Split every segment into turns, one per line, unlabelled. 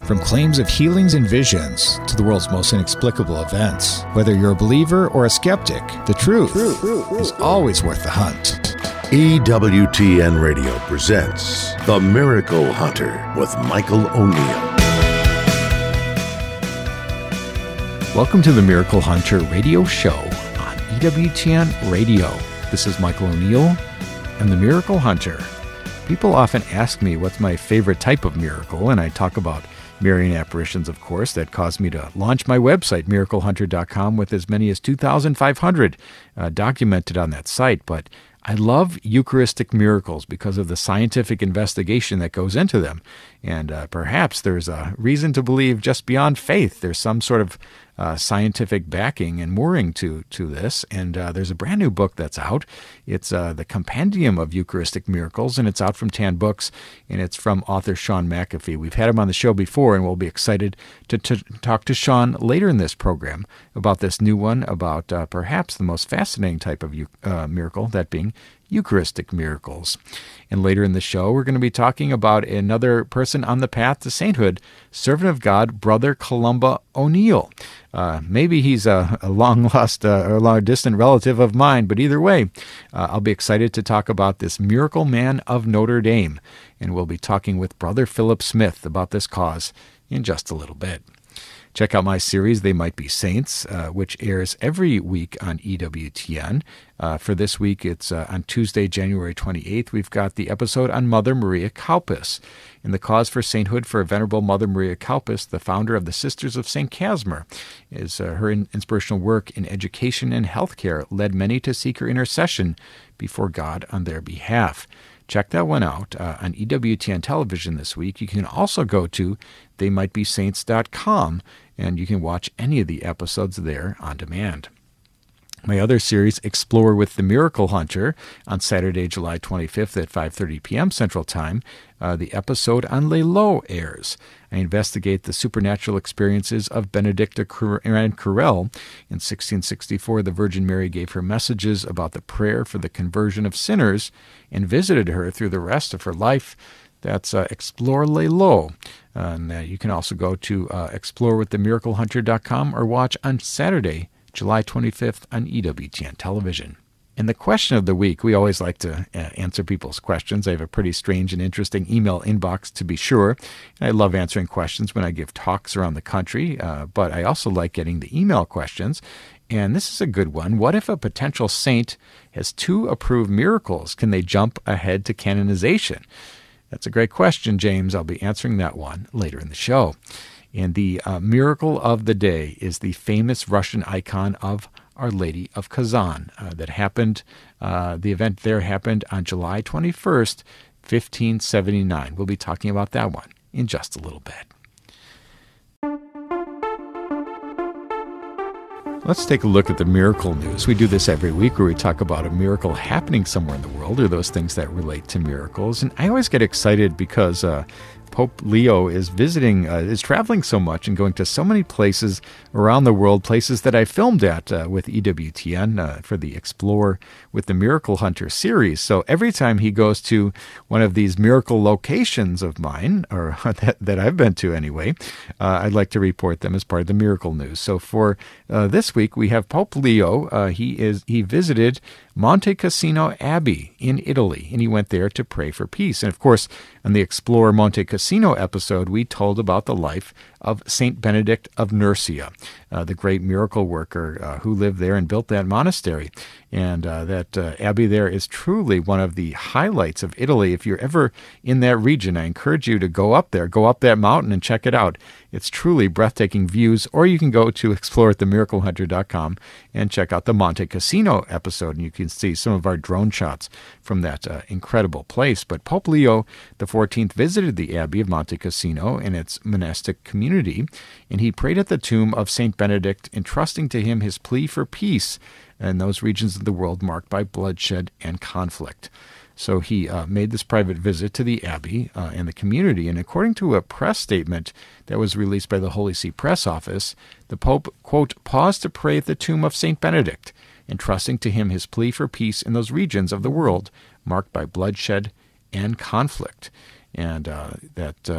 From claims of healings and visions to the world's most inexplicable events, whether you're a believer or a skeptic, the truth is always worth the hunt.
EWTN Radio presents The Miracle Hunter with Michael O'Neill.
Welcome to the Miracle Hunter radio show on EWTN Radio. This is Michael O'Neill and the Miracle Hunter. People often ask me what's my favorite type of miracle, and I talk about Marian apparitions, of course, that caused me to launch my website, miraclehunter.com, with as many as 2,500 documented on that site. But I love Eucharistic miracles because of the scientific investigation that goes into them. And perhaps there's a reason to believe just beyond faith. There's some sort of scientific backing and mooring to this. And there's a brand new book that's out. It's the Compendium of Eucharistic Miracles, and it's out from Tan Books, and it's from author Sean McAfee. We've had him on the show before, and we'll be excited to talk to Sean later in this program about this new one, about perhaps the most fascinating type of miracle, that being Eucharistic miracles. And later in the show, we're going to be talking about another person on the path to sainthood, servant of God, Brother Columba O'Neill. Maybe he's a long-lost or long-distant relative of mine, but either way, I'll be excited to talk about this miracle man of Notre Dame. And we'll be talking with Brother Philip Smith about this cause in just a little bit. Check out my series, They Might Be Saints, which airs every week on EWTN. For this week, it's on Tuesday, January 28th. We've got the episode on Mother Maria Kaupas. In the cause for sainthood for Venerable Mother Maria Kaupas, the founder of the Sisters of St. Casimir, is her inspirational work in education and healthcare led many to seek her intercession before God on their behalf. Check that one out on EWTN television this week. You can also go to theymightbesaints.com, and you can watch any of the episodes there on demand. My other series, Explore with the Miracle Hunter, on Saturday, July 25th at 5:30 p.m. Central Time, the episode on Les Lots airs. I investigate the supernatural experiences of Benedicta Curell. In 1664, the Virgin Mary gave her messages about the prayer for the conversion of sinners and visited her through the rest of her life. That's Explore Les Lots. And you can also go to explorewiththemiraclehunter.com or watch on Saturday, July 25th on EWTN television. And the question of the week, we always like to answer people's questions. I have a pretty strange and interesting email inbox, to be sure. And I love answering questions when I give talks around the country, but I also like getting the email questions. And this is a good one. What if a potential saint has 2 approved miracles? Can they jump ahead to canonization? That's a great question, James. I'll be answering that one later in the show. And the miracle of the day is the famous Russian icon of Our Lady of Kazan that happened. The event there happened on July 21st, 1579. We'll be talking about that one in just a little bit. Let's take a look at the miracle news. We do this every week where we talk about a miracle happening somewhere in the world or those things that relate to miracles. And I always get excited because Pope Leo is traveling so much and going to so many places around the world, places that I filmed at with EWTN for the Explore with the Miracle Hunter series. So every time he goes to one of these miracle locations of mine, or that I've been to anyway, I'd like to report them as part of the miracle news. So for this week, we have Pope Leo. He visited Monte Cassino Abbey in Italy, and he went there to pray for peace. And of course, on the Explore Monte Cassino episode, we told about the life of Saint Benedict of Nursia, the great miracle worker who lived there and built that monastery. And that abbey there is truly one of the highlights of Italy. If you're ever in that region, I encourage you to go up there, go up that mountain and check it out. It's truly breathtaking views. Or you can go to explorewiththemiraclehunter.com and check out the Monte Cassino episode, and you can see some of our drone shots from that incredible place. But Pope Leo XIV visited the Abbey of Monte Cassino and its monastic community, and he prayed at the tomb of Saint Benedict, entrusting to him his plea for peace in those regions of the world marked by bloodshed and conflict. So he made this private visit to the Abbey and the community, and according to a press statement that was released by the Holy See Press Office, the Pope, quote, paused to pray at the tomb of Saint Benedict, entrusting to him his plea for peace in those regions of the world marked by bloodshed and conflict. And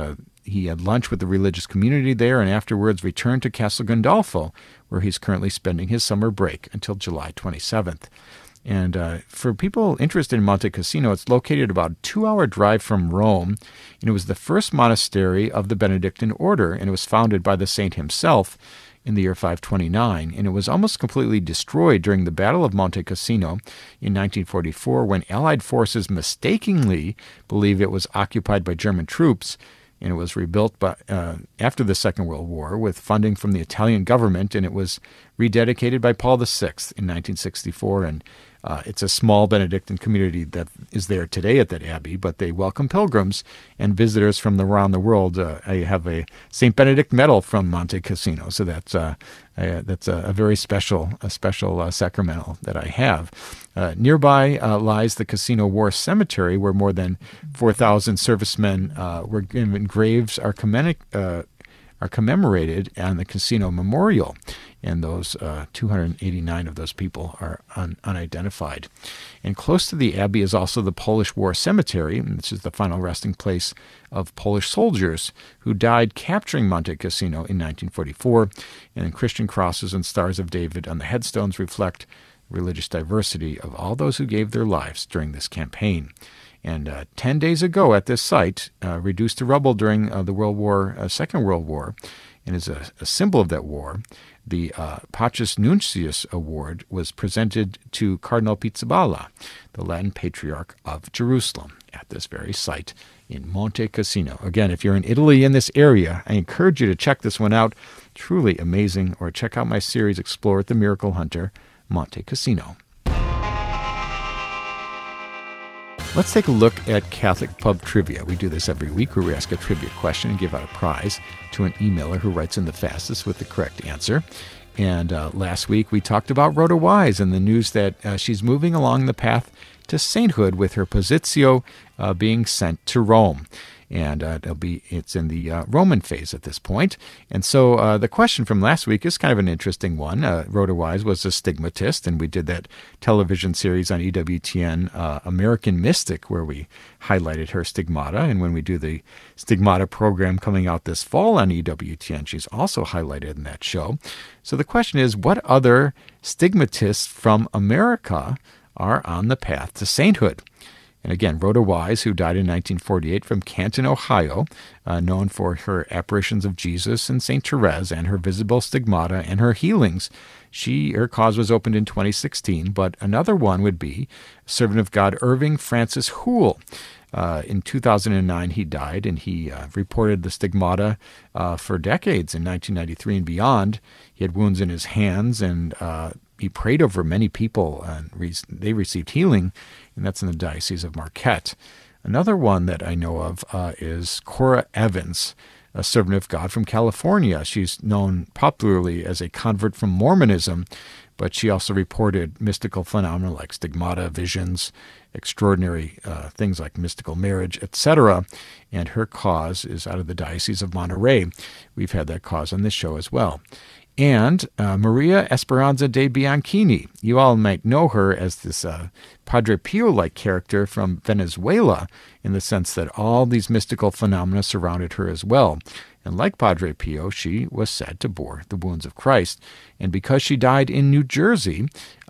he had lunch with the religious community there and afterwards returned to Castel Gandolfo, where he's currently spending his summer break until July 27th. And for people interested in Monte Cassino, it's located about a 2-hour drive from Rome, and it was the first monastery of the Benedictine order, and it was founded by the saint himself in the year 529, and it was almost completely destroyed during the Battle of Monte Cassino in 1944 when Allied forces mistakenly believed it was occupied by German troops, and it was rebuilt after the Second World War with funding from the Italian government, and it was rededicated by Paul VI in 1964, and it's a small Benedictine community that is there today at that abbey, but they welcome pilgrims and visitors from around the world. I have a St. Benedict medal from Monte Cassino, so that's a very special sacramental that I have. Nearby lies the Cassino War Cemetery, where more than 4,000 servicemen were given graves are commemorated on the Cassino Memorial, and those 289 of those people are unidentified. And close to the abbey is also the Polish War Cemetery, and this is the final resting place of Polish soldiers who died capturing Monte Cassino in 1944, and Christian crosses and stars of David on the headstones reflect religious diversity of all those who gave their lives during this campaign. And 10 days ago at this site, reduced to rubble during the Second World War, and as a symbol of that war, the Pacis Nuncius Award was presented to Cardinal Pizzaballa, the Latin Patriarch of Jerusalem, at this very site in Monte Cassino. Again, if you're in Italy in this area, I encourage you to check this one out. Truly amazing. Or check out my series, Explore at the Miracle Hunter, Monte Cassino. Let's take a look at Catholic Pub Trivia. We do this every week where we ask a trivia question and give out a prize to an emailer who writes in the fastest with the correct answer. And last week we talked about Rhoda Wise and the news that she's moving along the path to sainthood with her Positio being sent to Rome. And it's in the Roman phase at this point. And so the question from last week is kind of an interesting one. Rhoda Wise was a stigmatist, and we did that television series on EWTN, American Mystic, where we highlighted her stigmata. And when we do the stigmata program coming out this fall on EWTN, she's also highlighted in that show. So the question is, what other stigmatists from America are on the path to sainthood? And again, Rhoda Wise, who died in 1948 from Canton, Ohio, known for her apparitions of Jesus and St. Therese and her visible stigmata and her healings. Her cause was opened in 2016, but another one would be servant of God Irving Francis Hoole. In 2009, he died, and he reported the stigmata for decades in 1993 and beyond. He had wounds in his hands, and he prayed over many people, and they received healing, and that's in the Diocese of Marquette. Another one that I know of is Cora Evans, a servant of God from California. She's known popularly as a convert from Mormonism, but she also reported mystical phenomena like stigmata, visions, extraordinary things like mystical marriage, etc. And her cause is out of the Diocese of Monterey. We've had that cause on this show as well. And Maria Esperanza de Bianchini. You all might know her as this Padre Pio-like character from Venezuela, in the sense that all these mystical phenomena surrounded her as well. And like Padre Pio, she was said to bore the wounds of Christ. And because she died in New Jersey,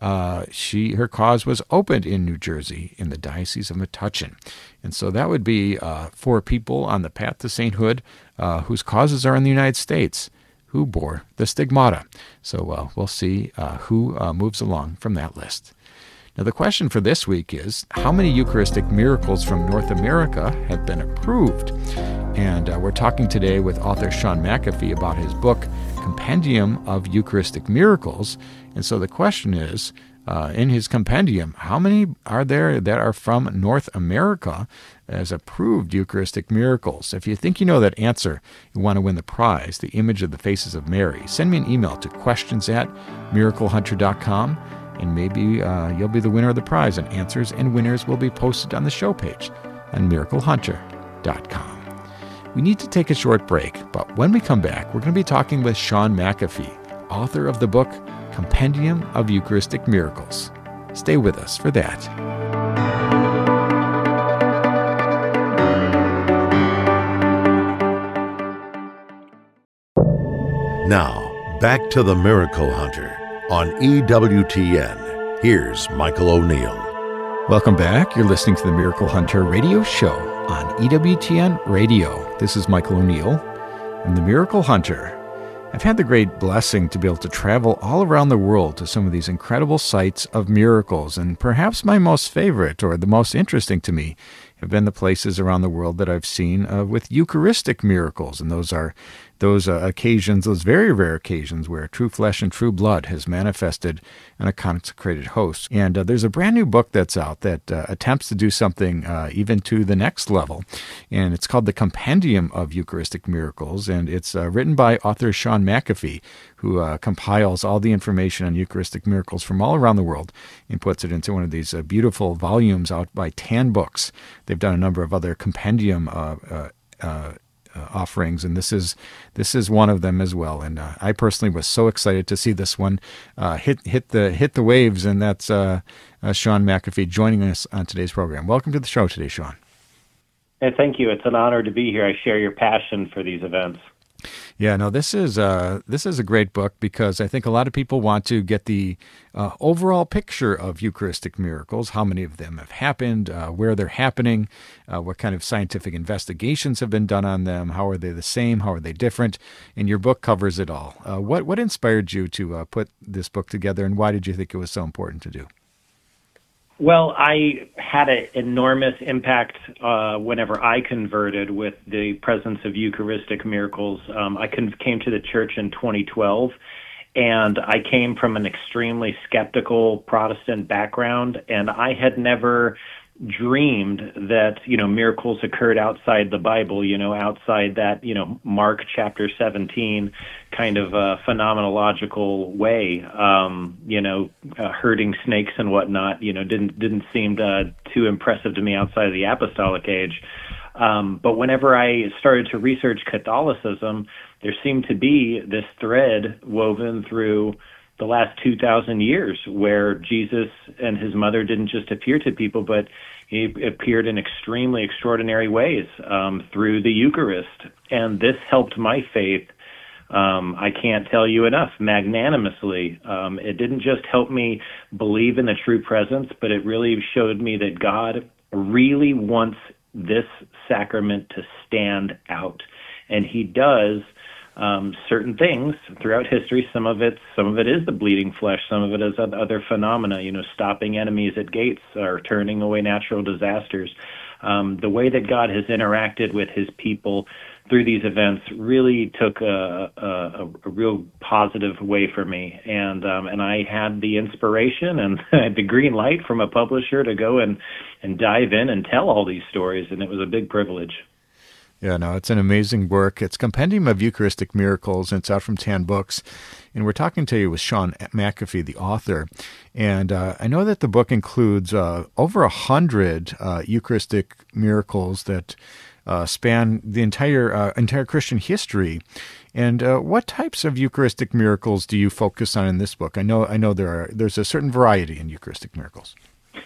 her cause was opened in New Jersey in the Diocese of Metuchen. And so that would be for people on the path to sainthood whose causes are in the United States, who bore the stigmata. So we'll see who moves along from that list. Now, the question for this week is, how many Eucharistic miracles from North America have been approved? And we're talking today with author Sean McAfee about his book, Compendium of Eucharistic Miracles. And so the question is, in his compendium, how many are there that are from North America as approved Eucharistic miracles? If you think you know that answer, you want to win the prize, the image of the faces of Mary, send me an email to questions@miraclehunter.com, and maybe you'll be the winner of the prize, and answers and winners will be posted on the show page on miraclehunter.com. We need to take a short break, but when we come back, we're going to be talking with Sean McAfee, author of the book Compendium of Eucharistic Miracles. Stay with us for that.
Now, back to the Miracle Hunter on EWTN. Here's Michael O'Neill.
Welcome back. You're listening to the Miracle Hunter radio show on EWTN Radio. This is Michael O'Neill and the Miracle Hunter. I've had the great blessing to be able to travel all around the world to some of these incredible sites of miracles, and perhaps my most favorite or the most interesting to me have been the places around the world that I've seen with Eucharistic miracles, and those are those occasions, those very rare occasions where true flesh and true blood has manifested in a consecrated host. And there's a brand new book that's out that attempts to do something even to the next level, and it's called The Compendium of Eucharistic Miracles, and it's written by author Sean McAfee, who compiles all the information on Eucharistic miracles from all around the world and puts it into one of these beautiful volumes out by Tan Books. They've done a number of other compendium offerings, and this is one of them as well. And I personally was so excited to see this one hit the waves, and that's Sean McAfee joining us on today's program. Welcome to the show today, Sean.
Hey, thank you. It's an honor to be here. I share your passion for these events.
Yeah, no, this is a great book because I think a lot of people want to get the overall picture of Eucharistic miracles, how many of them have happened, where they're happening, what kind of scientific investigations have been done on them, how are they the same, how are they different, and your book covers it all. What inspired you to put this book together, and why did you think it was so important to do?
Well, I had an enormous impact whenever I converted with the presence of Eucharistic miracles. I came to the church in 2012, and I came from an extremely skeptical Protestant background, and I had never dreamed that, miracles occurred outside the Bible, outside that, Mark chapter 17 kind of phenomenological way, herding snakes and whatnot, didn't seem too impressive to me outside of the apostolic age. But whenever I started to research Catholicism, there seemed to be this thread woven through the last 2,000 years where Jesus and his mother didn't just appear to people, but he appeared in extremely extraordinary ways through the Eucharist. And this helped my faith, I can't tell you enough, magnanimously. It didn't just help me believe in the true presence, but it really showed me that God really wants this sacrament to stand out. And he does certain things throughout history. Some of it is the bleeding flesh. Some of it is other phenomena, stopping enemies at gates or turning away natural disasters. The way that God has interacted with his people through these events really took a real positive way for me. And I had the inspiration and the green light from a publisher to go and dive in and tell all these stories. And it was a big privilege.
Yeah, no, it's an amazing work. It's Compendium of Eucharistic Miracles, and it's out from Tan Books. And we're talking to you with Sean McAfee, the author. And I know that the book includes over 100 Eucharistic miracles that span the entire Christian history. And what types of Eucharistic miracles do you focus on in this book? I know there's a certain variety in Eucharistic miracles.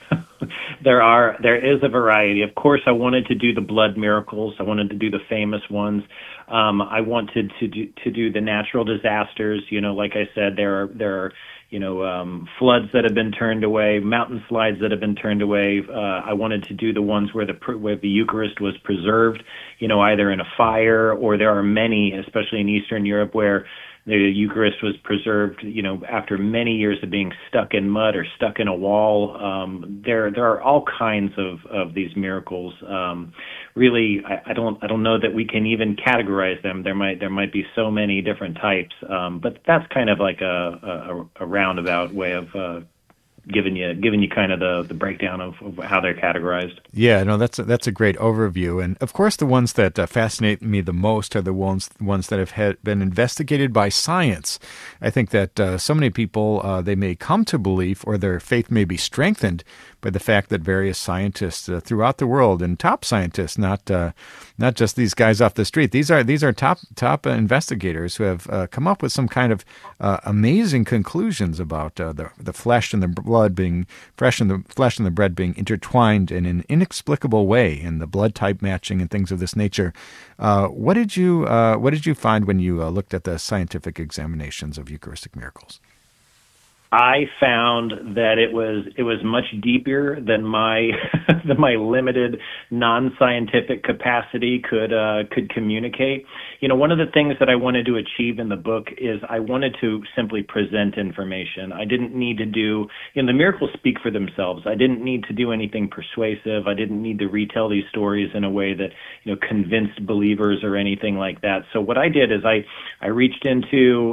There is a variety. Of course, I wanted to do the blood miracles. I wanted to do the famous ones. I wanted to do the natural disasters. Like I said, there are floods that have been turned away, mountain slides that have been turned away. I wanted to do the ones where the Eucharist was preserved, either in a fire, or there are many, especially in Eastern Europe, where the Eucharist was preserved, after many years of being stuck in mud or stuck in a wall. There are all kinds of these miracles. Really, I don't know that we can even categorize them. There might be so many different types, but that's kind of like a roundabout way of giving you kind of the breakdown of how they're categorized.
Yeah, no, that's a great overview. And of course, the ones that fascinate me the most are the ones that have been investigated by science. I think that so many people, they may come to belief or their faith may be strengthened by the fact that various scientists throughout the world, and top scientists, not just these guys off the street. These are top investigators who have come up with some kind of amazing conclusions about the flesh and the blood being fresh, and the flesh and the bread being intertwined in an inexplicable way, and the blood type matching and things of this nature. What did you find when you looked at the scientific examinations of Eucharistic miracles?
I found that it was much deeper than my than my limited non-scientific capacity could communicate. One of the things that I wanted to achieve in the book is I wanted to simply present information. I didn't need to do, the miracles speak for themselves. I didn't need to do anything persuasive. I didn't need to retell these stories in a way that convinced believers or anything like that. So what I did is I reached into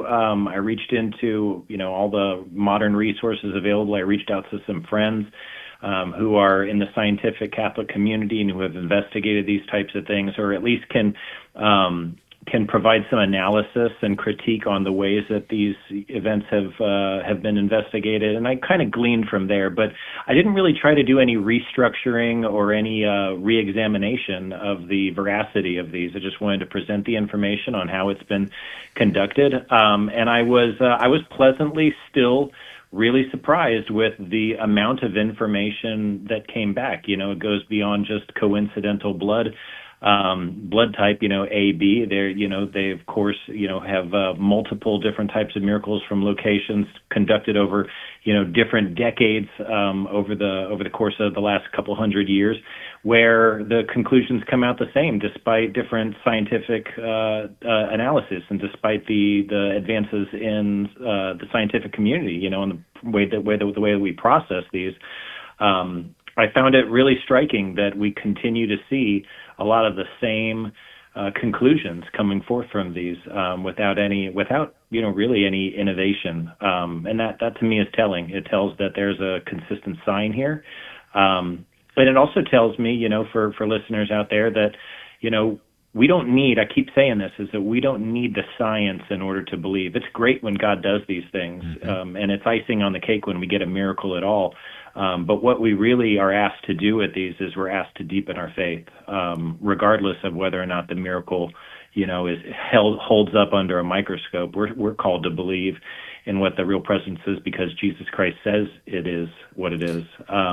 all the modern resources available. I reached out to some friends who are in the scientific Catholic community and who have investigated these types of things, or at least can provide some analysis and critique on the ways that these events have been investigated. And I kind of gleaned from there, but I didn't really try to do any restructuring or any re-examination of the veracity of these. I just wanted to present the information on how it's been conducted. And I was pleasantly still really surprised with the amount of information that came back. It goes beyond just coincidental blood type, AB. They of course, have multiple different types of miracles from locations conducted over, different decades over the course of the last couple hundred years, where the conclusions come out the same despite different scientific analysis and despite the advances in the scientific community, and the way that we process these. I found it really striking that we continue to see a lot of the same conclusions coming forth from these without really any innovation, and that to me is telling. It tells that there's a consistent sign here, and it also tells me, for listeners out there, that we don't need, I keep saying this, is that we don't need the science in order to believe. It's great when God does these things, and it's icing on the cake when we get a miracle at all. But what we really are asked to do with these is we're asked to deepen our faith, regardless of whether or not the miracle, holds up under a microscope. We're called to believe in what the real presence is because Jesus Christ says it is what it is.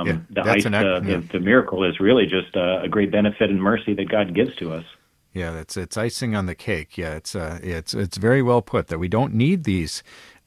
The miracle is really just a great benefit and mercy that God gives to us.
Yeah, it's icing on the cake. Yeah, it's very well put that we don't need these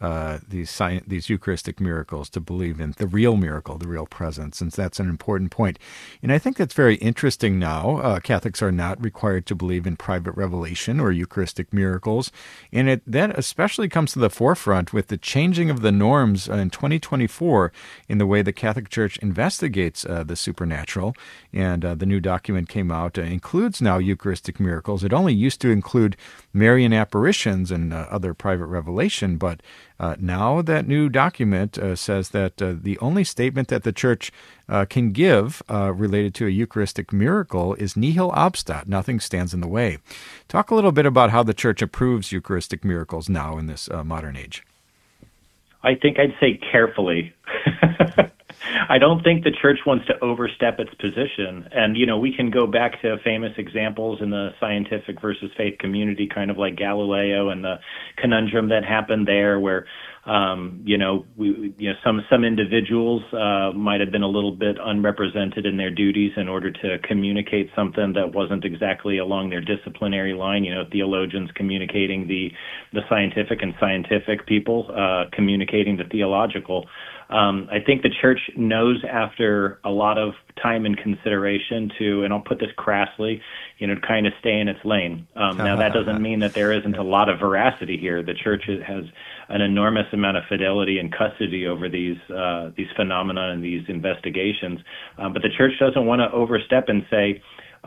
Eucharistic miracles to believe in the real miracle, the real presence, and that's an important point. And I think that's very interesting now. Catholics are not required to believe in private revelation or Eucharistic miracles, and that especially comes to the forefront with the changing of the norms in 2024 in the way the Catholic Church investigates the supernatural. And the new document came out, includes now Eucharistic miracles. It only used to include Marian apparitions and other private revelation, but now that new document says that the only statement that the Church can give related to a Eucharistic miracle is nihil obstat, nothing stands in the way. Talk a little bit about how the Church approves Eucharistic miracles now in this modern age.
I think I'd say carefully. I don't think the Church wants to overstep its position. And, we can go back to famous examples in the scientific versus faith community, kind of like Galileo and the conundrum that happened there where, some individuals might have been a little bit unrepresented in their duties in order to communicate something that wasn't exactly along their disciplinary line, theologians communicating the scientific and scientific people communicating the theological. I think the Church knows after a lot of time and consideration to, and I'll put this crassly, kind of stay in its lane. Now, that doesn't mean that there isn't a lot of veracity here. The Church has an enormous amount of fidelity and custody over these phenomena and these investigations. But the Church doesn't want to overstep and say,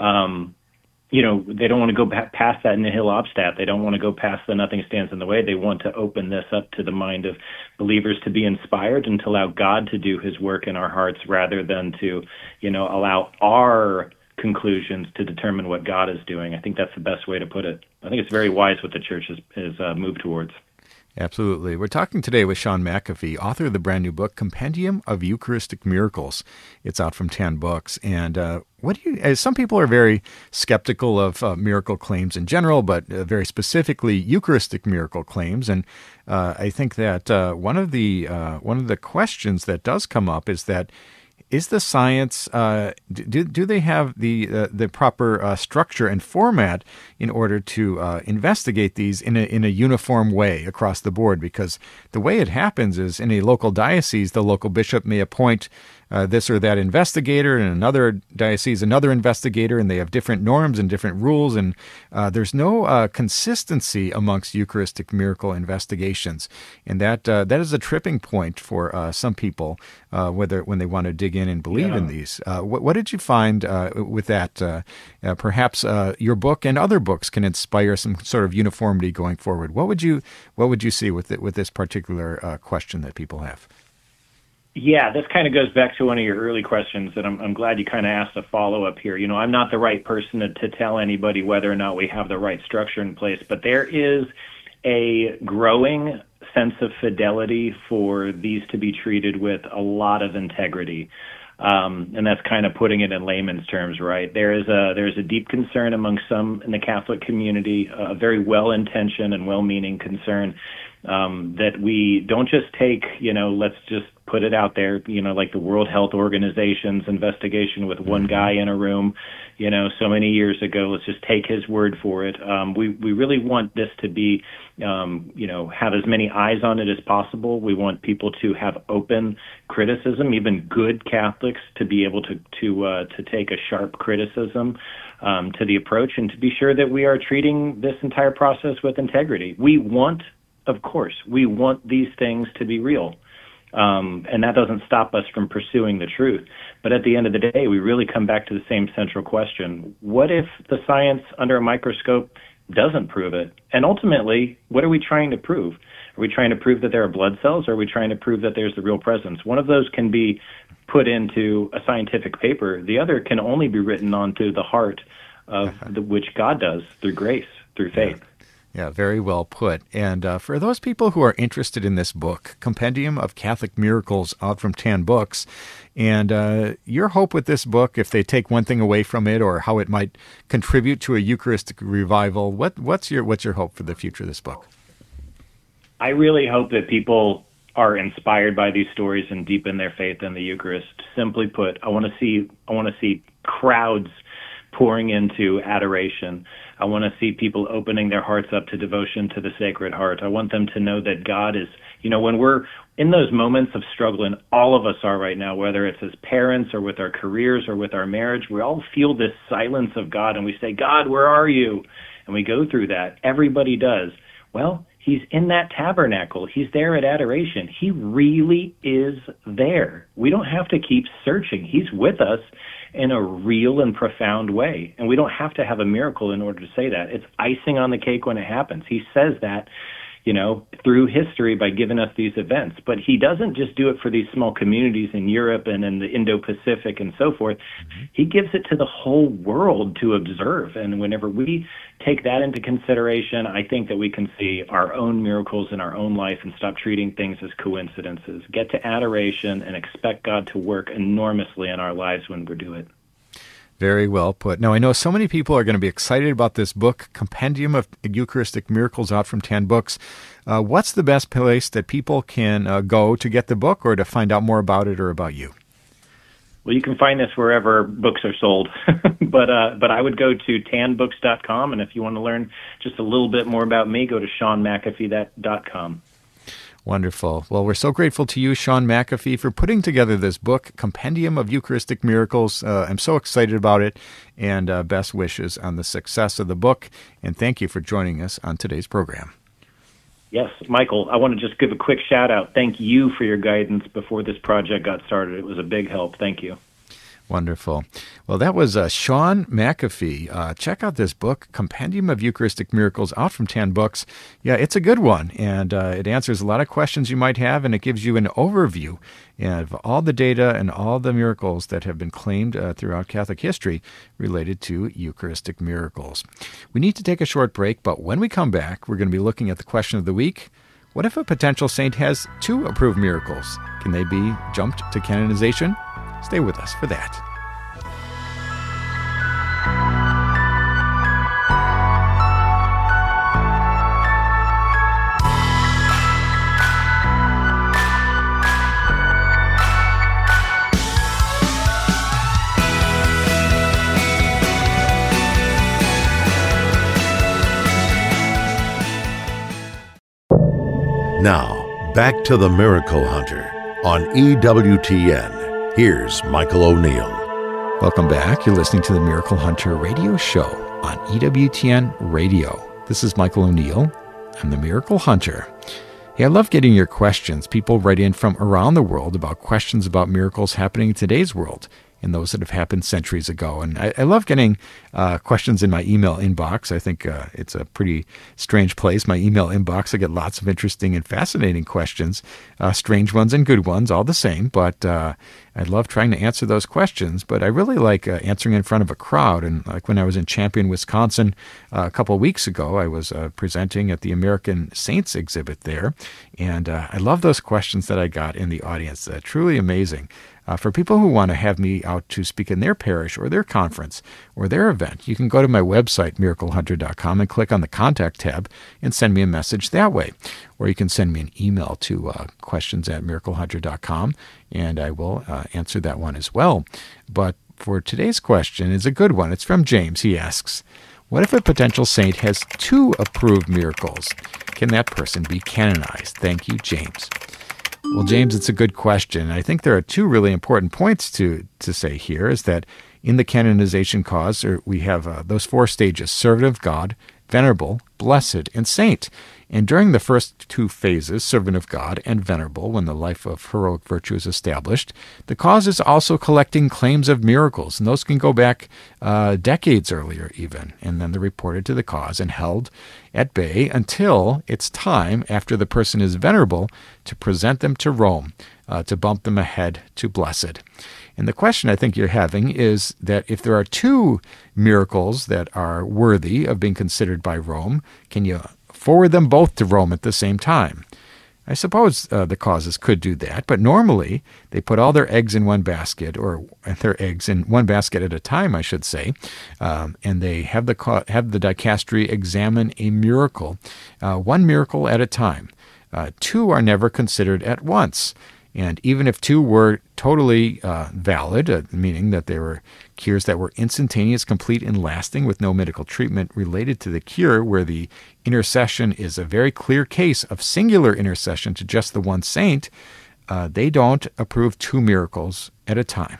they don't want to go past that nihil obstat. They don't want to go past the nothing stands in the way. They want to open this up to the mind of believers to be inspired and to allow God to do his work in our hearts rather than to, allow our conclusions to determine what God is doing. I think that's the best way to put it. I think it's very wise what the Church has moved towards.
Absolutely. We're talking today with Sean McAfee, author of the brand new book, Compendium of Eucharistic Miracles. It's out from 10 Books. And some people are very skeptical of miracle claims in general, but very specifically Eucharistic miracle claims. And I think that one of the questions that does come up is that, is the science, do they have the proper structure and format in order to investigate these in a uniform way across the board? Because the way it happens is in a local diocese, the local bishop may appoint this or that investigator, and another diocese another investigator, and they have different norms and different rules, and there's no consistency amongst Eucharistic miracle investigations, and that is a tripping point for some people, when they want to dig in and believe in these. What did you find with that? Perhaps your book and other books can inspire some sort of uniformity going forward. What would you see with this particular question that people have?
Yeah, this kind of goes back to one of your early questions, and I'm glad you kind of asked a follow-up here. I'm not the right person to tell anybody whether or not we have the right structure in place, but there is a growing sense of fidelity for these to be treated with a lot of integrity. And that's kind of putting it in layman's terms, right? There's a deep concern among some in the Catholic community, a very well-intentioned and well-meaning concern, that we don't just take, let's just put it out there, like the World Health Organization's investigation with one guy in a room, so many years ago. Let's just take his word for it. We really want this to be, have as many eyes on it as possible. We want people to have open criticism, even good Catholics to be able to take a sharp criticism to the approach, and to be sure that we are treating this entire process with integrity. Of course, we want these things to be real. And that doesn't stop us from pursuing the truth. But at the end of the day, we really come back to the same central question. What if the science under a microscope doesn't prove it? And ultimately, what are we trying to prove? Are we trying to prove that there are blood cells, or are we trying to prove that there's the real presence? One of those can be put into a scientific paper. The other can only be written onto the heart of which God does through grace, through faith.
Yeah, very well put. And for those people who are interested in this book, Compendium of Catholic Miracles, out from 10 Books, and your hope with this book, if they take one thing away from it, or how it might contribute to a Eucharistic revival, what's your hope for the future of this book?
I really hope that people are inspired by these stories and deepen their faith in the Eucharist. Simply put, I want to see crowds pouring into adoration. I want to see people opening their hearts up to devotion to the Sacred Heart. I want them to know that God is, when we're in those moments of struggle, and all of us are right now, whether it's as parents or with our careers or with our marriage, we all feel this silence of God, and we say, God, where are you? And we go through that. Everybody does. Well, He's in that tabernacle. He's there at adoration. He really is there. We don't have to keep searching. He's with us in a real and profound way. And we don't have to have a miracle in order to say that. It's icing on the cake when it happens. He says that, through history by giving us these events. But he doesn't just do it for these small communities in Europe and in the Indo-Pacific and so forth. Mm-hmm. He gives it to the whole world to observe. And whenever we take that into consideration, I think that we can see our own miracles in our own life and stop treating things as coincidences. Get to adoration and expect God to work enormously in our lives when we do it.
Very well put. Now, I know so many people are going to be excited about this book, Compendium of Eucharistic Miracles, out from 10 Books. What's the best place that people can go to get the book, or to find out more about it or about you?
Well, you can find this wherever books are sold, but I would go to tanbooks.com, and if you want to learn just a little bit more about me, go to SeanMcAfee.com.
Wonderful. Well, we're so grateful to you, Sean McAfee, for putting together this book, Compendium of Eucharistic Miracles. I'm so excited about it, and best wishes on the success of the book. And thank you for joining us on today's program.
Yes, Michael, I want to just give a quick shout out. Thank you for your guidance before this project got started. It was a big help. Thank you.
Wonderful. Well, that was Sean McAfee. Check out this book, Compendium of Eucharistic Miracles, out from 10 Books. Yeah, it's a good one, and it answers a lot of questions you might have, and it gives you an overview of all the data and all the miracles that have been claimed throughout Catholic history related to Eucharistic miracles. We need to take a short break, but when we come back, we're going to be looking at the question of the week. What if a potential saint has 2 approved miracles? Can they be jumped to canonization? Stay with us for that.
Now, back to the Miracle Hunter on EWTN. Here's Michael O'Neill.
Welcome back. You're listening to the Miracle Hunter radio show on EWTN Radio. This is Michael O'Neill. I'm the Miracle Hunter. Hey, I love getting your questions. People write in from around the world about questions about miracles happening in today's world and those that have happened centuries ago. And I love getting questions in my email inbox. I think it's a pretty strange place, my email inbox. I get lots of interesting and fascinating questions, strange ones and good ones, all the same. But I love trying to answer those questions. But I really like answering in front of a crowd. And like when I was in Champion, Wisconsin, a couple of weeks ago, I was presenting at the American Saints exhibit there. And I love those questions that I got in the audience. Truly amazing. For people who want to have me out to speak in their parish or their conference or their event, you can go to my website, miraclehunter.com, and click on the Contact tab and send me a message that way. Or you can send me an email to questions@miraclehunter.com, and I will answer that one as well. But for today's question, it's a good one. It's from James. He asks, what if a potential saint has 2 approved miracles? Can that person be canonized? Thank you, James. Well, James, it's a good question. I think there are 2 really important points to say here, is that in the canonization cause, we have those 4 stages: servant of God, venerable, blessed, and saint. And during the first 2 phases, servant of God and venerable, when the life of heroic virtue is established, the cause is also collecting claims of miracles, and those can go back decades earlier even, and then they're reported to the cause and held at bay until it's time, after the person is venerable, to present them to Rome, to bump them ahead to blessed. And the question I think you're having is that if there are 2 miracles that are worthy of being considered by Rome, can you forward them both to Rome at the same time? I suppose the causes could do that, but normally they put all their eggs in one basket, or their eggs in one basket at a time, I should say, and they have the dicastery examine a miracle, 1 miracle at a time. 2 are never considered at once. And even if 2 were totally valid, meaning that they were cures that were instantaneous, complete, and lasting with no medical treatment related to the cure, where the intercession is a very clear case of singular intercession to just the one saint, they don't approve 2 miracles at a time.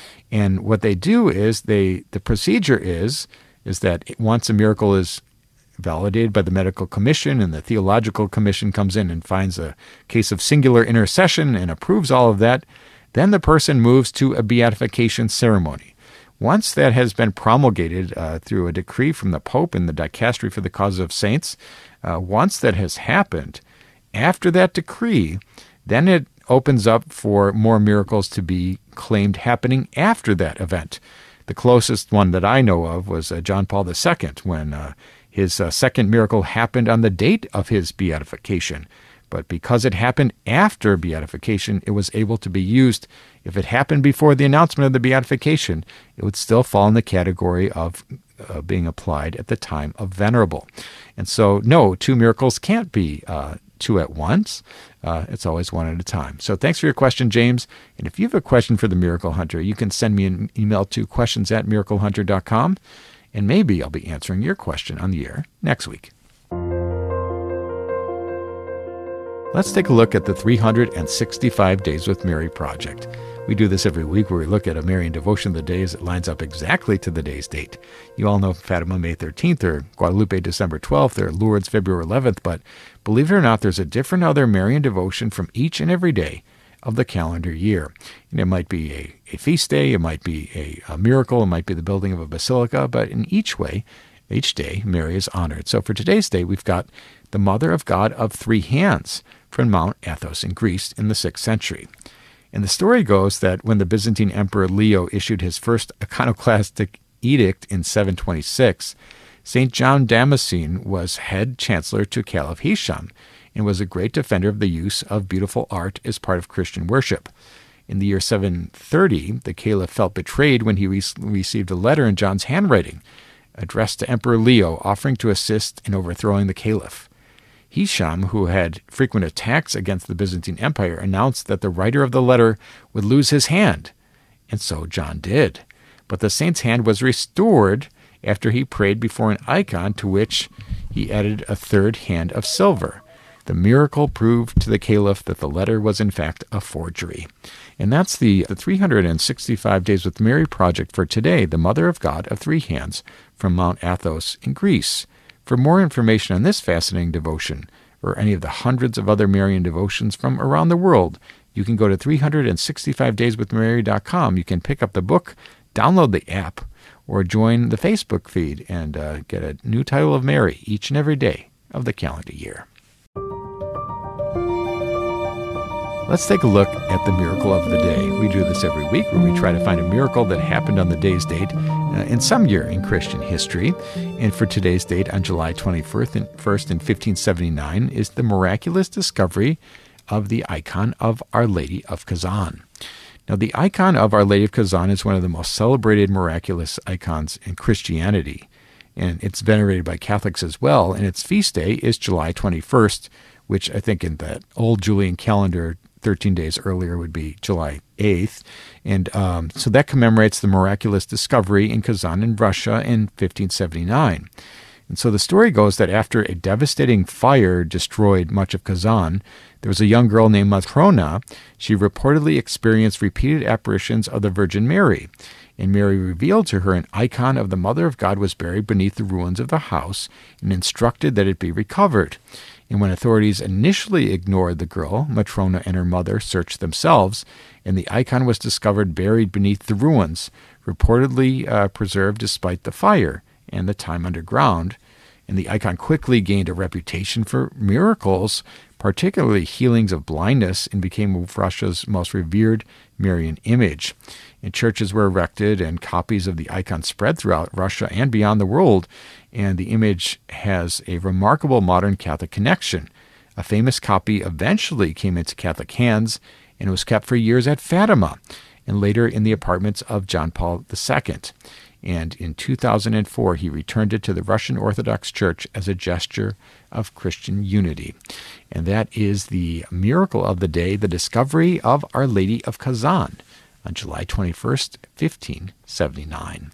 And what they do is the procedure is that once a miracle is validated by the medical commission, and the theological commission comes in and finds a case of singular intercession and approves all of that, then the person moves to a beatification ceremony. Once that has been promulgated through a decree from the Pope in the Dicastery for the Causes of Saints, once that has happened, after that decree, then it opens up for more miracles to be claimed happening after that event. The closest one that I know of was John Paul II, when his second miracle happened on the date of his beatification. But because it happened after beatification, it was able to be used. If it happened before the announcement of the beatification, it would still fall in the category of being applied at the time of venerable. And so, no, 2 miracles can't be 2 at once. It's always 1 at a time. So thanks for your question, James. And if you have a question for the Miracle Hunter, you can send me an email to questions@miraclehunter.com. And maybe I'll be answering your question on the air next week. Let's take a look at the 365 Days with Mary project. We do this every week, where we look at a Marian devotion of the day as it lines up exactly to the day's date. You all know Fatima, May 13th, or Guadalupe, December 12th, or Lourdes, February 11th, but believe it or not, there's a different other Marian devotion from each and every day of the calendar year. And it might be a feast day, it might be a miracle, it might be the building of a basilica, but in each day, Mary is honored. So for today's day, we've got the Mother of God of 3 Hands from Mount Athos in Greece in the 6th century. And the story goes that when the Byzantine Emperor Leo issued his first iconoclastic edict in 726, St. John Damascene was head chancellor to Caliph Hisham, and was a great defender of the use of beautiful art as part of Christian worship. In the year 730, the caliph felt betrayed when he received a letter in John's handwriting addressed to Emperor Leo offering to assist in overthrowing the caliph. Hisham, who had frequent attacks against the Byzantine Empire, announced that the writer of the letter would lose his hand, and so John did. But the saint's hand was restored after he prayed before an icon to which he added a third hand of silver. The miracle proved to the caliph that the letter was in fact a forgery. And that's the 365 Days with Mary project for today, the Mother of God of Three Hands from Mount Athos in Greece. For more information on this fascinating devotion, or any of the hundreds of other Marian devotions from around the world, you can go to 365dayswithmary.com. You can pick up the book, download the app, or join the Facebook feed and get a new title of Mary each and every day of the calendar year. Let's take a look at the miracle of the day. We do this every week where we try to find a miracle that happened on the day's date in some year in Christian history. And for today's date on July 21st in 1579 is the miraculous discovery of the icon of Our Lady of Kazan. Now, the icon of Our Lady of Kazan is one of the most celebrated miraculous icons in Christianity, and it's venerated by Catholics as well, and its feast day is July 21st, which I think in the old Julian calendar 13 days earlier would be July 8th. And so that commemorates the miraculous discovery in Kazan in Russia in 1579. And so the story goes that after a devastating fire destroyed much of Kazan, there was a young girl named Matrona. She reportedly experienced repeated apparitions of the Virgin Mary. And Mary revealed to her an icon of the Mother of God was buried beneath the ruins of the house and instructed that it be recovered. And when authorities initially ignored the girl, Matrona and her mother searched themselves, and the icon was discovered buried beneath the ruins, reportedly preserved despite the fire and the time underground. And the icon quickly gained a reputation for miracles, particularly healings of blindness, and became Russia's most revered Marian image. And churches were erected, and copies of the icon spread throughout Russia and beyond the world. And the image has a remarkable modern Catholic connection. A famous copy eventually came into Catholic hands and was kept for years at Fatima, and later in the apartments of John Paul II. And in 2004, he returned it to the Russian Orthodox Church as a gesture of Christian unity. And that is the miracle of the day, the discovery of Our Lady of Kazan on July 21st, 1579.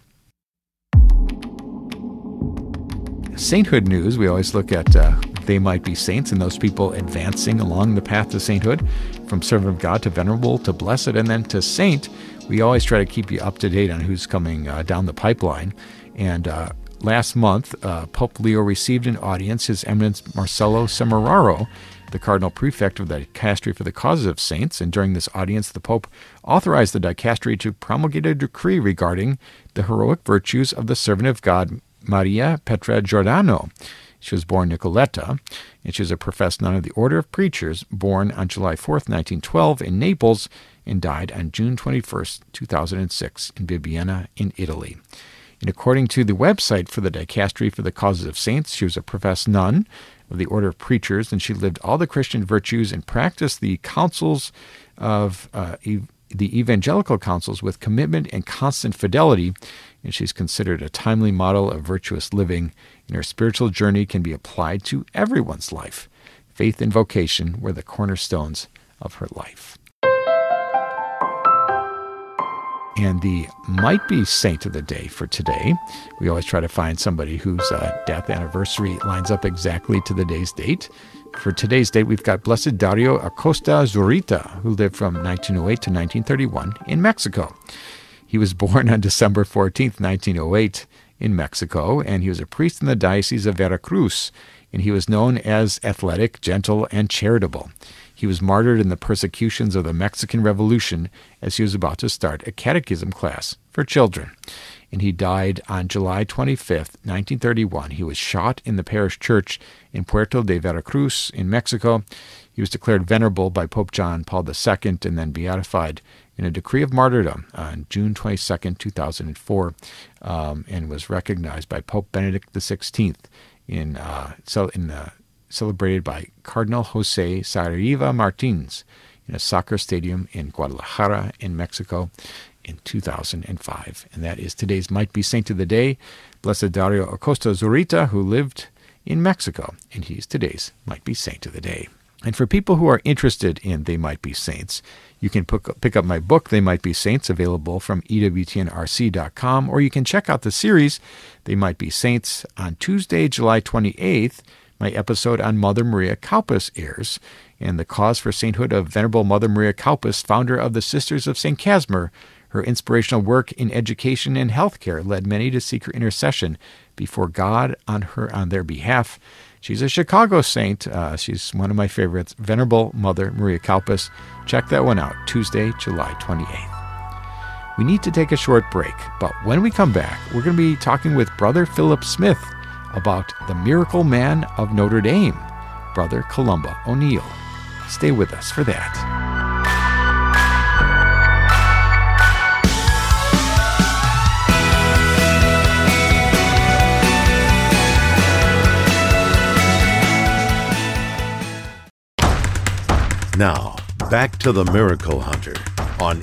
Sainthood news, we always look at they might be saints and those people advancing along the path to sainthood, from servant of God to venerable to blessed and then to saint. We always try to keep you up to date on who's coming down the pipeline. And last month, Pope Leo received an audience His Eminence Marcello Semeraro, the Cardinal Prefect of the Dicastery for the Causes of Saints. And during this audience, the Pope authorized the Dicastery to promulgate a decree regarding the heroic virtues of the servant of God, Maria Petra Giordano. She was born Nicoletta, and she was a professed nun of the Order of Preachers, born on July 4th, 1912 in Naples, and died on June 21st, 2006 in Bibbiena in Italy. And according to the website for the Dicastery for the Causes of Saints, she was a professed nun of the Order of Preachers, and she lived all the Christian virtues and practiced the counsels of the evangelical counsels with commitment and constant fidelity, and she's considered a timely model of virtuous living, and her spiritual journey can be applied to everyone's life. Faith and vocation were the cornerstones of her life. And the might-be saint of the day for today, we always try to find somebody whose death anniversary lines up exactly to the day's date. For today's date, we've got Blessed Dario Acosta Zurita, who lived from 1908 to 1931 in Mexico. He was born on December 14th, 1908 in Mexico, and he was a priest in the Diocese of Veracruz, and he was known as athletic, gentle, and charitable. He was martyred in the persecutions of the Mexican Revolution as he was about to start a catechism class for children. And he died on July 25th, 1931. He was shot in the parish church in Puerto de Veracruz in Mexico. He was declared venerable by Pope John Paul II and then beatified in a decree of martyrdom on June 22nd, 2004, and was recognized by Pope Benedict XVI in celebrated by Cardinal Jose Saraiva Martins in a soccer stadium in Guadalajara in Mexico in 2005. And that is today's Might Be Saint of the Day, Blessed Dario Acosta Zurita, who lived in Mexico, and he's today's Might Be Saint of the Day. And for people who are interested in They Might Be Saints, you can pick up my book, They Might Be Saints, available from EWTNRC.com, or you can check out the series, They Might Be Saints. On Tuesday, July 28th, my episode on Mother Maria Kaupas airs, and the cause for sainthood of Venerable Mother Maria Kaupas, founder of the Sisters of St. Casimir. Her inspirational work in education and healthcare led many to seek her intercession before God on their behalf. She's a Chicago saint. She's one of my favorites, Venerable Mother Maria Kaupas. Check that one out, Tuesday, July 28th. We need to take a short break, but when we come back, we're going to be talking with Brother Philip Smith about the miracle man of Notre Dame, Brother Columba O'Neill. Stay with us for that.
Now, back to the Miracle Hunter on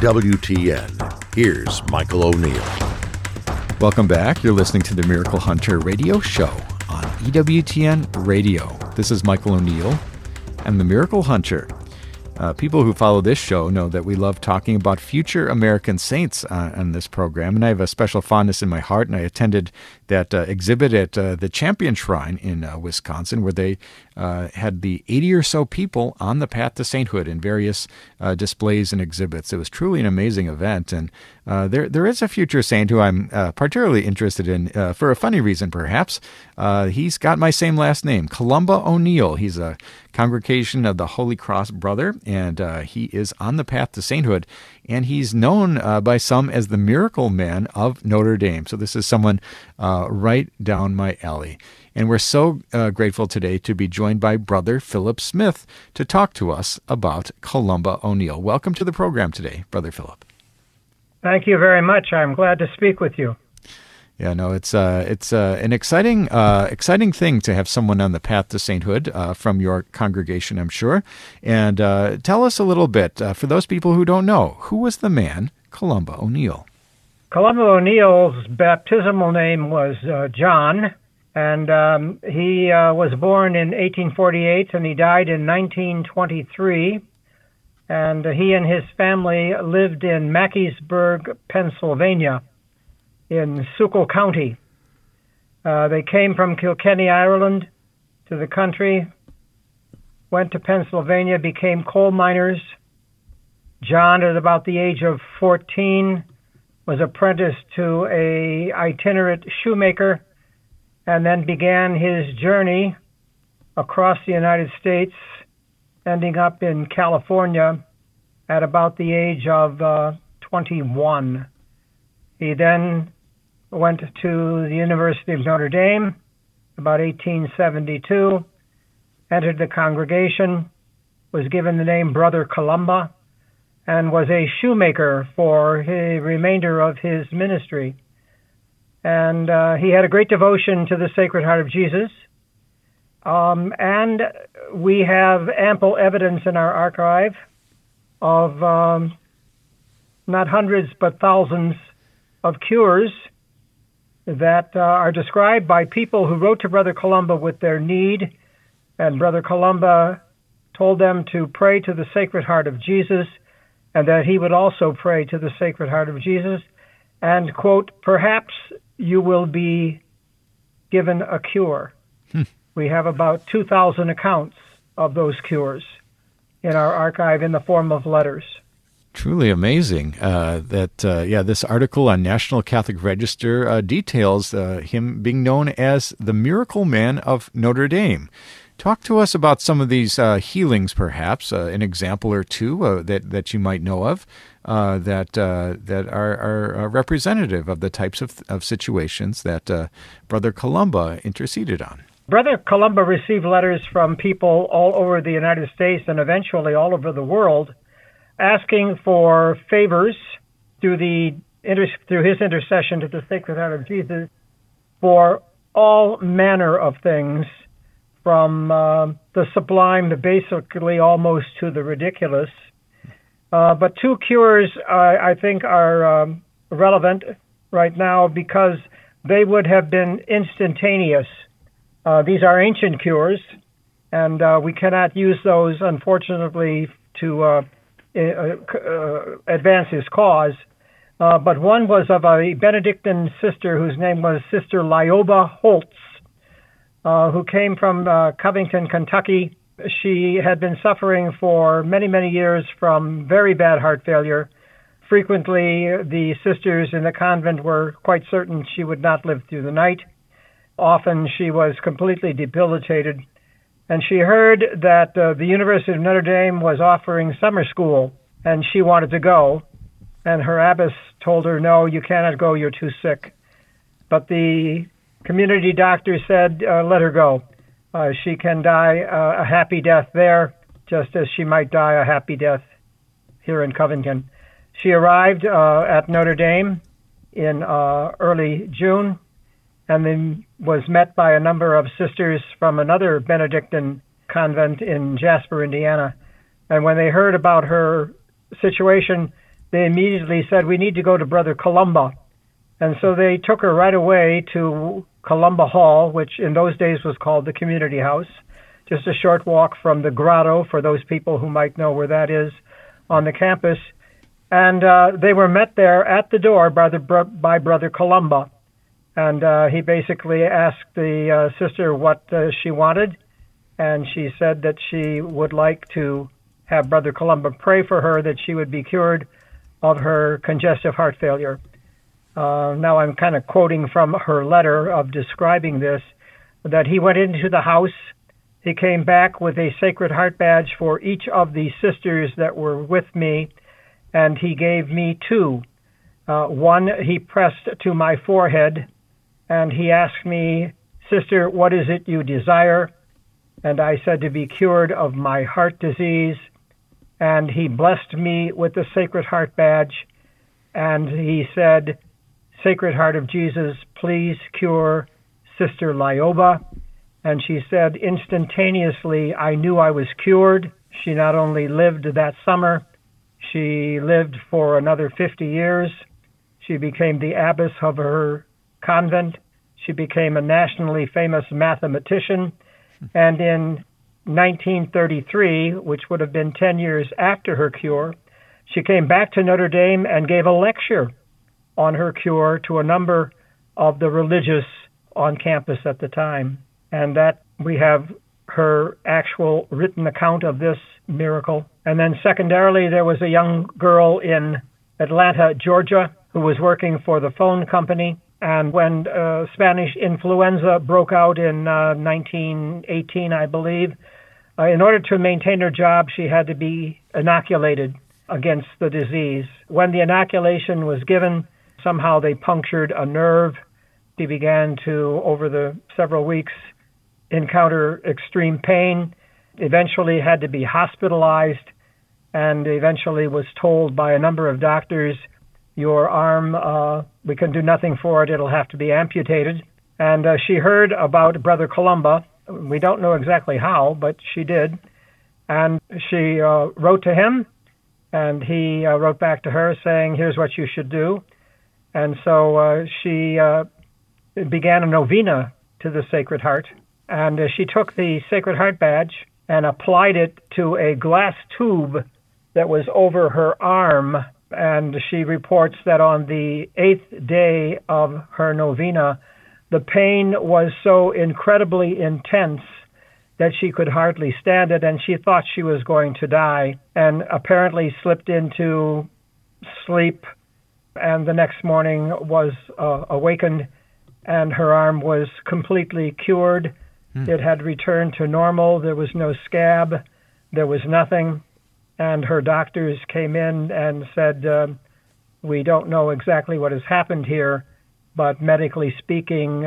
EWTN. Here's Michael O'Neill.
Welcome back. You're listening to the Miracle Hunter radio show on EWTN Radio. This is Michael O'Neill and the Miracle Hunter. People who follow this show know that we love talking about future American saints on this program, and I have a special fondness in my heart, and I attended that exhibit at the Champion Shrine in Wisconsin, where they had the 80 or so people on the path to sainthood in various displays and exhibits. It was truly an amazing event, and there is a future saint who I'm particularly interested in, for a funny reason perhaps. He's got my same last name, Columba O'Neill. He's a congregation of the Holy Cross Brother, and he is on the path to sainthood, and he's known by some as the miracle man of Notre Dame. So this is someone right down my alley. And we're so grateful today to be joined by Brother Philip Smith to talk to us about Columba O'Neill. Welcome to the program today, Brother Philip.
Thank you very much. I'm glad to speak with you.
Yeah, no, it's an exciting thing to have someone on the path to sainthood from your congregation, I'm sure. And tell us a little bit, for those people who don't know, who was the man Columba O'Neill?
Columba O'Neill's baptismal name was John, and he was born in 1848, and he died in 1923. And he and his family lived in Mackie'sburg, Pennsylvania, in Schuylkill County. They came from Kilkenny, Ireland, to the country, went to Pennsylvania, became coal miners. John, at about the age of 14, was apprenticed to a itinerant shoemaker, and then began his journey across the United States, ending up in California at about the age of 21. He then went to the University of Notre Dame about 1872, entered the congregation, was given the name Brother Columba, and was a shoemaker for the remainder of his ministry. And he had a great devotion to the Sacred Heart of Jesus. And we have ample evidence in our archive of not hundreds but thousands of cures that are described by people who wrote to Brother Columba with their need, and Brother Columba told them to pray to the Sacred Heart of Jesus, and that he would also pray to the Sacred Heart of Jesus, and, quote, perhaps you will be given a cure. We have about 2,000 accounts of those cures in our archive in the form of letters.
Truly amazing this article on National Catholic Register details him being known as the Miracle Man of Notre Dame. Talk to us about some of these healings, perhaps, an example or two that you might know of that are representative of the types of situations that Brother Columba interceded on.
Brother Columba received letters from people all over the United States and eventually all over the world, asking for favors through his intercession to the Sacred Heart of Jesus for all manner of things from the sublime to basically almost to the ridiculous. But two cures I think are relevant right now because they would have been instantaneous. These are ancient cures, and we cannot use those, unfortunately, to advance his cause. But one was of a Benedictine sister whose name was Sister Lioba Holtz, who came from Covington, Kentucky. She had been suffering for many, many years from very bad heart failure. Frequently, the sisters in the convent were quite certain she would not live through the night. Often she was completely debilitated. And she heard that the University of Notre Dame was offering summer school, and she wanted to go. And her abbess told her, "No, you cannot go, you're too sick." But the community doctor said, let her go. She can die a happy death there, just as she might die a happy death here in Covington. She arrived at Notre Dame in early June, and then was met by a number of sisters from another Benedictine convent in Jasper, Indiana. And when they heard about her situation, they immediately said, "We need to go to Brother Columba." And so they took her right away to Columba Hall, which in those days was called the Community House, just a short walk from the Grotto, for those people who might know where that is, on the campus. And they were met there at the door by Brother Columba. And he basically asked the sister what she wanted, and she said that she would like to have Brother Columba pray for her that she would be cured of her congestive heart failure. Now I'm kind of quoting from her letter of describing this, that he went into the house. He came back with a Sacred Heart badge for each of the sisters that were with me, and he gave me two. One he pressed to my forehead, and he asked me, "Sister, what is it you desire?" And I said, "To be cured of my heart disease." And he blessed me with the Sacred Heart badge, and he said, "Sacred Heart of Jesus, please cure Sister Lioba." And she said, instantaneously, I knew I was cured. She not only lived that summer, she lived for another 50 years. She became the abbess of her convent. She became a nationally famous mathematician. And in 1933, which would have been 10 years after her cure, she came back to Notre Dame and gave a lecture on her cure to a number of the religious on campus at the time. And that we have her actual written account of this miracle. And then secondarily, there was a young girl in Atlanta, Georgia, who was working for the phone company. And when Spanish influenza broke out in 1918, I believe, in order to maintain her job, she had to be inoculated against the disease. When the inoculation was given, somehow they punctured a nerve. She began to, over the several weeks, encounter extreme pain, eventually had to be hospitalized, and eventually was told by a number of doctors, "Your arm, we can do nothing for it, it'll have to be amputated." And she heard about Brother Columba. We don't know exactly how, but she did. And she wrote to him, and he wrote back to her saying, "Here's what you should do." And so she began a novena to the Sacred Heart. And she took the Sacred Heart badge and applied it to a glass tube that was over her arm. And she reports that on the 8th day of her novena, the pain was so incredibly intense that she could hardly stand it, and she thought she was going to die, and apparently slipped into sleep, and the next morning was awakened, and her arm was completely cured. It had returned to normal. There was no scab. There was nothing. And her doctors came in and said, "We don't know exactly what has happened here, but medically speaking,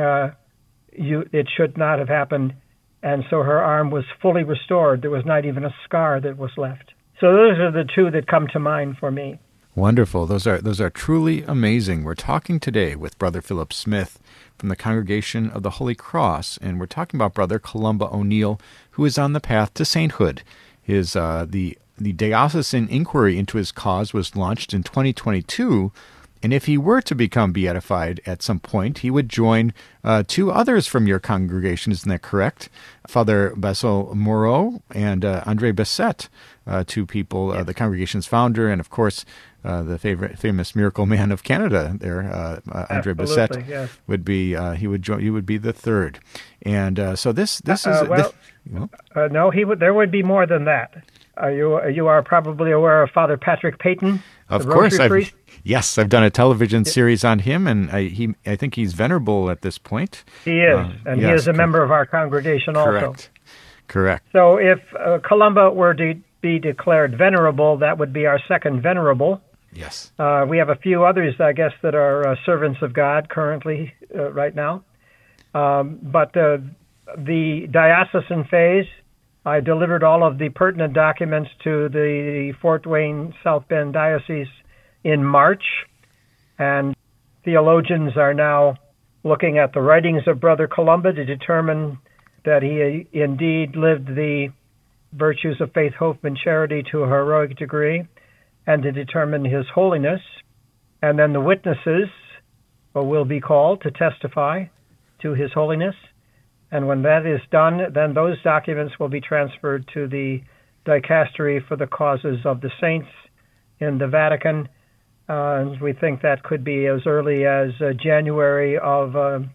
it should not have happened." And so her arm was fully restored. There was not even a scar that was left. So those are the two that come to mind for me.
Wonderful. Those are truly amazing. We're talking today with Brother Philip Smith from the Congregation of the Holy Cross, and we're talking about Brother Columba O'Neill, who is on the path to sainthood. His the diocesan inquiry into his cause was launched in 2022, and if he were to become beatified at some point, he would join two others from your congregation. Isn't that correct? Father Basil Moreau and Andre Bessette, two people, the congregation's founder, and of course, the famous miracle man of Canada there, Andre Bessette,
yes.
would be, he would be the third. And so this is...
No, there would be more than that. You are probably aware of Father Patrick Peyton,
of
the
course,
Rosary priest?
Yes, I've done a television series on him, and I think he's venerable at this point.
He is, and he is a member of our congregation also.
Correct.
So if Columba were to be declared venerable, that would be our second venerable.
Yes.
We have a few others, I guess, that are servants of God currently, right now. But the diocesan phase, I delivered all of the pertinent documents to the Fort Wayne South Bend Diocese in March, and theologians are now looking at the writings of Brother Columba to determine that he indeed lived the virtues of faith, hope, and charity to a heroic degree, and to determine his holiness. And then the witnesses will be called to testify to his holiness. And when that is done, then those documents will be transferred to the Dicastery for the Causes of the Saints in the Vatican. And we think that could be as early as January of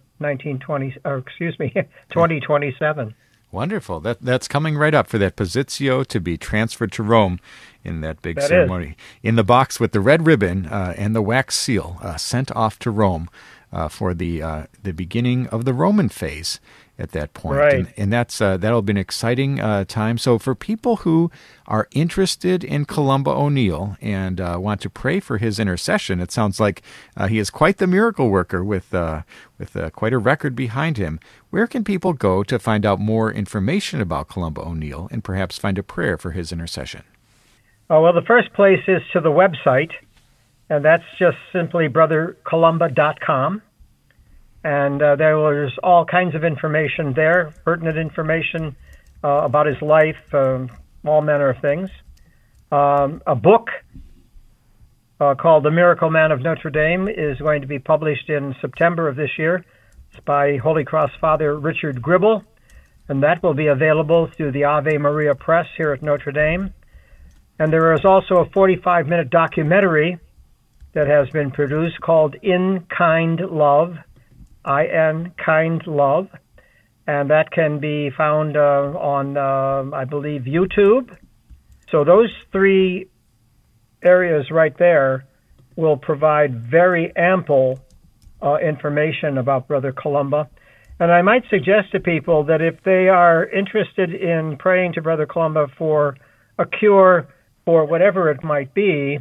2027.
Wonderful. That's coming right up for that Positio to be transferred to Rome in that big ceremony. In the box with the red ribbon and the wax seal sent off to Rome for the beginning of the Roman phase at that point.
Right.
And that's that'll be an exciting time. So for people who are interested in Columba O'Neill and want to pray for his intercession, it sounds like he is quite the miracle worker with quite a record behind him. Where can people go to find out more information about Columba O'Neill and perhaps find a prayer for his intercession?
Well, the first place is to the website, and that's just simply brothercolumba.com. And there's all kinds of information there, pertinent information about his life, all manner of things. A book called The Miracle Man of Notre Dame is going to be published in September of this year. It's by Holy Cross Father Richard Gribble, and that will be available through the Ave Maria Press here at Notre Dame. And there is also a 45-minute documentary that has been produced called In Kind Love, I-N, Kind Love, and that can be found on, I believe, YouTube. So those three areas right there will provide very ample information about Brother Columba. And I might suggest to people that if they are interested in praying to Brother Columba for a cure for whatever it might be,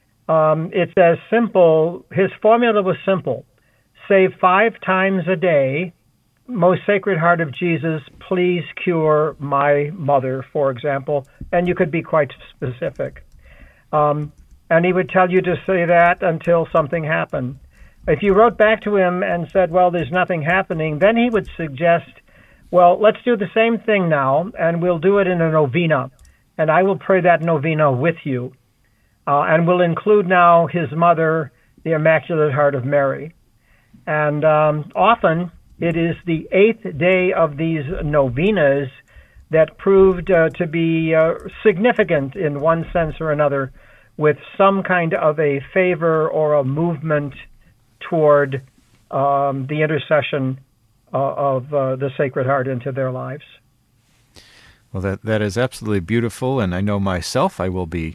it's as simple. His formula was simple. Say 5 times a day, Most Sacred Heart of Jesus, please cure my mother, for example, and you could be quite specific. And he would tell you to say that until something happened. If you wrote back to him and said, well, there's nothing happening, then he would suggest, well, let's do the same thing now, and we'll do it in a novena, and I will pray that novena with you. And we'll include now his mother, the Immaculate Heart of Mary. And often it is the 8th day of these novenas that proved to be significant in one sense or another, with some kind of a favor or a movement toward the intercession of the Sacred Heart into their lives.
Well, that is absolutely beautiful, and I know myself I will be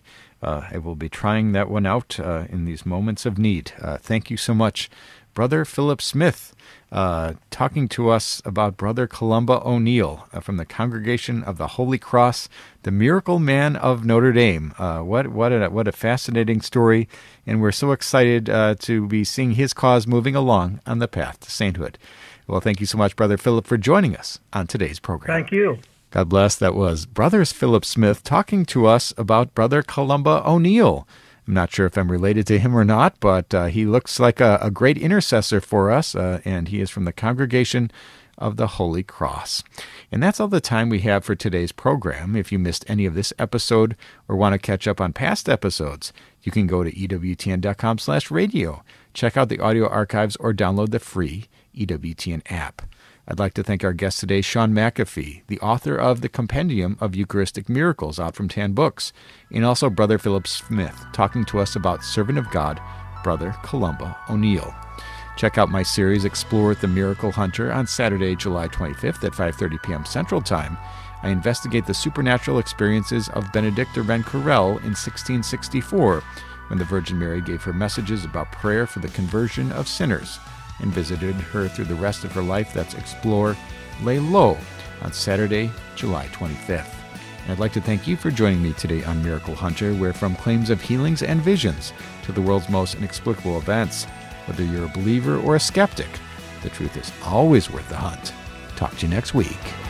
trying that one out in these moments of need. Thank you so much, Brother Philip Smith, talking to us about Brother Columba O'Neill from the Congregation of the Holy Cross, the Miracle Man of Notre Dame. What a fascinating story, and we're so excited to be seeing his cause moving along on the path to sainthood. Well, thank you so much, Brother Philip, for joining us on today's program.
Thank you.
God bless. That was Brother Philip Smith talking to us about Brother Columba O'Neill. I'm not sure if I'm related to him or not, but he looks like a great intercessor for us, and he is from the Congregation of the Holy Cross. And that's all the time we have for today's program. If you missed any of this episode or want to catch up on past episodes, you can go to EWTN.com/radio, check out the audio archives, or download the free EWTN app. I'd like to thank our guest today, Sean McAfee, the author of the Compendium of Eucharistic Miracles, out from Tan Books, and also Brother Philip Smith, talking to us about Servant of God, Brother Columba O'Neill. Check out my series, Explore with the Miracle Hunter, on Saturday, July 25th at 5:30 p.m. Central Time. I investigate the supernatural experiences of Benedicta Ren Querelle in 1664, when the Virgin Mary gave her messages about prayer for the conversion of sinners, and visited her through the rest of her life. That's Explore, Lay Low, on Saturday, July 25th. And I'd like to thank you for joining me today on Miracle Hunter, where from claims of healings and visions to the world's most inexplicable events, whether you're a believer or a skeptic, the truth is always worth the hunt. Talk to you next week.